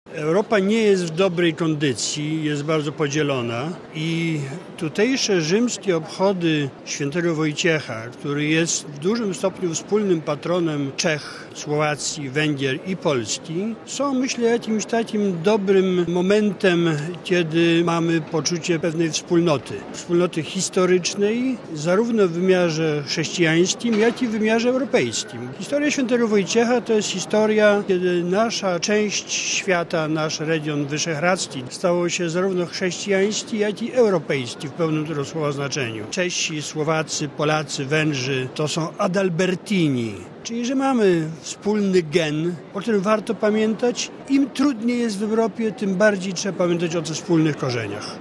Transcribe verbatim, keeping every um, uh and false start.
Europa nie jest w dobrej kondycji, jest bardzo podzielona i tutejsze rzymskie obchody świętego Wojciecha, który jest w dużym stopniu wspólnym patronem Czech, Słowacji, Węgier i Polski, są, myślę, jakimś takim dobrym momentem, kiedy mamy poczucie pewnej wspólnoty. Wspólnoty historycznej, zarówno w wymiarze chrześcijańskim, jak i w wymiarze europejskim. Historia świętego Wojciecha to jest historia, kiedy nasza część świata, nasz region wyszehradzki stało się zarówno chrześcijański, jak i europejski w pełnym tego słowa znaczeniu. Czesi, Słowacy, Polacy, Węgrzy to są Adalbertini. Czyli, że mamy wspólny gen, o którym warto pamiętać. Im trudniej jest w Europie, tym bardziej trzeba pamiętać o tych wspólnych korzeniach.